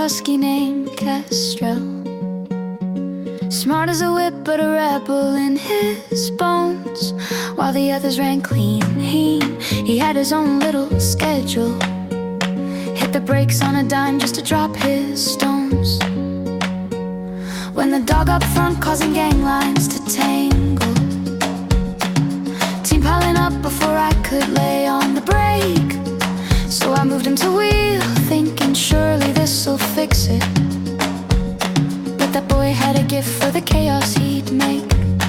husky named Kestrel. Smart as a whip, but a rebel in his bones. While the others ran clean, he had his own little schedule. Hit the brakes on a dime just to drop his stones. When the dog up front causing gang lines to tangle, team piling up before I could lay on the brake. So I moved him to wheel, thinking surely this'll fix it. But that boy had a gift for the chaos he'd make.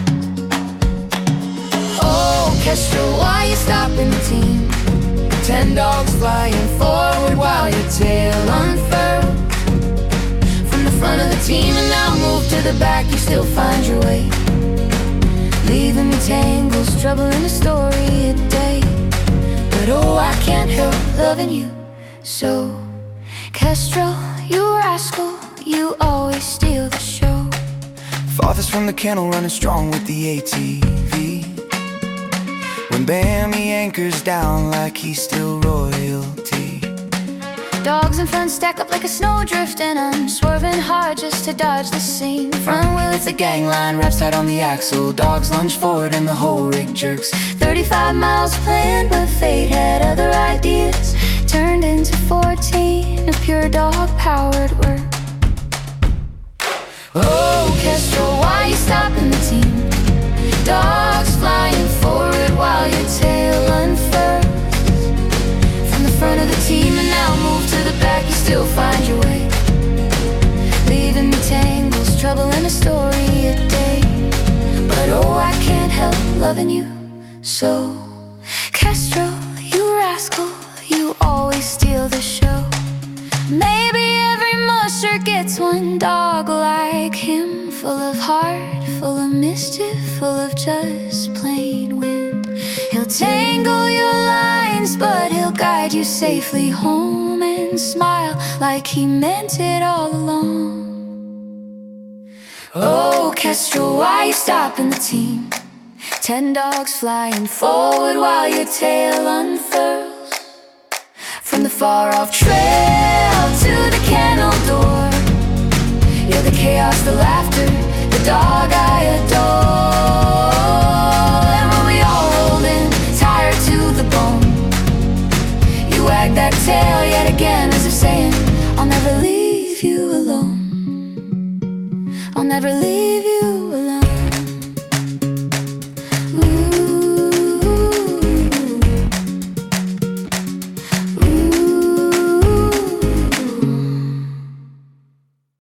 Oh, Kestrel, why you stopping the team? 10 dogs flying forward while your tail unfurled. From the front of the team and now move to the back, you still find your way, leaving me tangles, trouble in the story a day. But oh, I can't help loving you so. Kestrel, you rascal, you always steal the show. Farthest from the kennel, running strong with the ATV. When Bammy anchors down like he's still royalty. Dogs in front stack up like a snowdrift, and I'm swerving hard just to dodge the scene. Front wheel hits the gangline, wraps tight on the axle. Dogs lunge forward and the whole rig jerks. 35 miles planned, but fate had other ideas. Turned into 14 of pure dog-powered work. Oh, Kestrel, why you stopping the team? Dogs flying forward while your tail unfurls. From the front of the team and now move to the back, you still find your way, leaving me tangles, trouble in a story a day. But oh, I can't help loving you so. Kestrel, you rascal, you always steal the show. Maybe every musher gets one dog like him, full of heart, full of mischief, full of just plain wind. He'll tangle your lines, but he'll guide you safely home and smile like he meant it all along. Oh, Kestrel, why you stopping the team? 10 dogs flying forward while your tail unfurls. From the far-off trail to the kennel door, you're the chaos, the laughter, the dog